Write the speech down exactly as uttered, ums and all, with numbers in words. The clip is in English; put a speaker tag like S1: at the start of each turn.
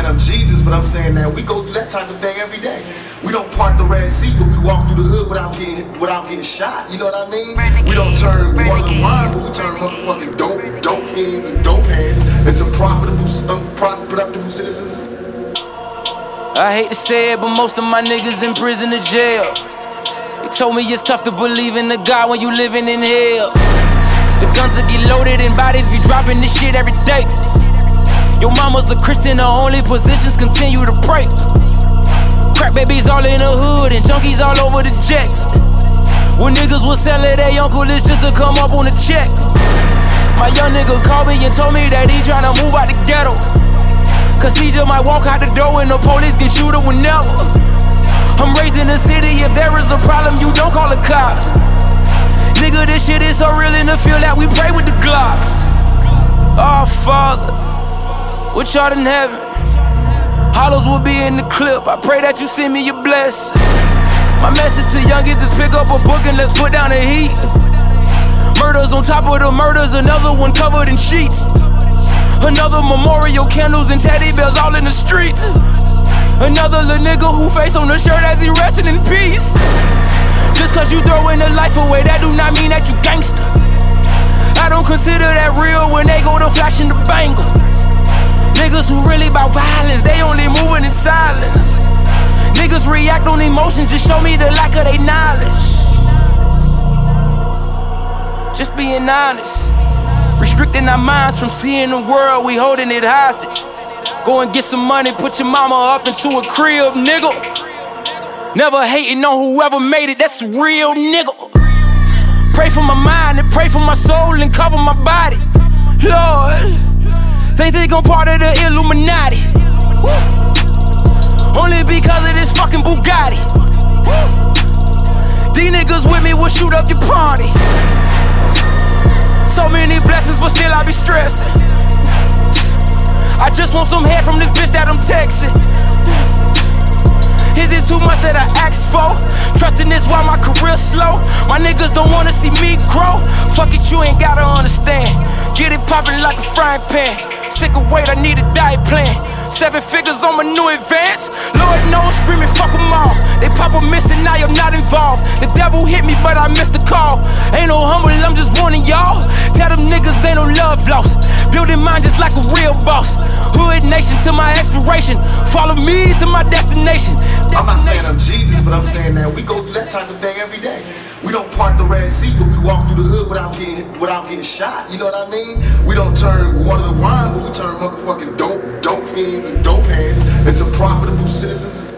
S1: saying I'm Jesus, but I'm saying that we go through that type of thing every day. We don't part the Red Sea, but we walk through the hood without getting without getting shot. You know what I mean? We don't turn water to wine, but we turn motherfucking dope, dope fiends and dope heads into profitable, uh, productive citizens.
S2: I hate to say it, but most of my niggas in prison or jail. They told me it's tough to believe in the God when you living in hell. The guns will get loaded and bodies be dropping this shit every day. Your mama's a Christian, her only positions continue to pray. Crack babies all in the hood and junkies all over the jets. When niggas will sell it, their uncle is just to come up on the check. My young nigga called me and told me that he tryna move out the ghetto, cause he just might walk out the door and the police can shoot him whenever. I'm raised in the city, if there is a problem, you don't call the cops. Nigga, this shit is so real in the field that we pray with the Glocks. Oh, Father, which art in heaven, hollows will be in the clip. I pray that you send me your blessing. My message to youngins is pick up a book and let's put down the heat. Murders on top of the murders, another one covered in sheets. Another memorial, candles and teddy bears all in the streets. Another little nigga who face on the shirt as he resting in peace. Just cause you throwing the life away, that do not mean that you gangster. I don't consider that real when they go to flashing the bangle. Niggas who really bout violence, they only moving in silence. Niggas react on emotions, just show me the lack of their knowledge. Just being honest, restricting our minds from seeing the world, we holding it hostage. Go and get some money, put your mama up into a crib, nigga. Never hating on whoever made it, that's a real nigga. Pray for my mind and pray for my soul and cover my body. Lord, they think I'm part of the Illuminati. Woo. Only because of this fucking Bugatti. Woo. These niggas with me will shoot up your party. So many blessings, but still I be stressing. I just want some head from this bitch that I'm texting. Is it too much that I asked for? Trusting this while my career slow. My niggas don't wanna see me grow. Fuck it, you ain't gotta understand. Get it poppin' like a frying pan. Sick of weight, I need a diet plan. Seven figures on my new advance. Lord knows, screaming fuck them all. They pop a missing, now you're not involved. The devil hit me, but I missed the call. Ain't no humble, I'm just warning y'all. Tell them niggas ain't no love lost. Building mine just like a real boss. Hood nation to my expiration. Follow me to my destination.
S1: I'm not saying I'm Jesus, but I'm saying that we go through that type of thing every day. We don't part the Red Sea, but we walk through the hood without getting without getting shot. You know what I mean? We don't turn water to wine, but we turn motherfucking dope, dope fiends and dope heads into profitable citizens.